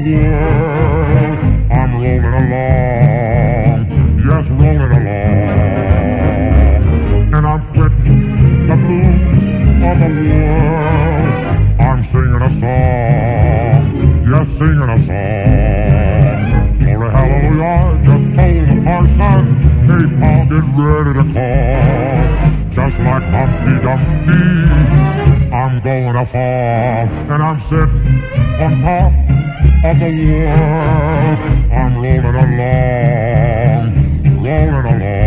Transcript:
world. I'm rolling along, yes, rolling along. And I'm quitting the blues of the world. I'm singing a song, yes, singing a song. Glory, hallelujah, just told the parson, hey, Paul, get ready to call. Just like Humpty Dumpty, I'm going to fall. And I'm sitting on top of the world. I'm rolling along, rolling along.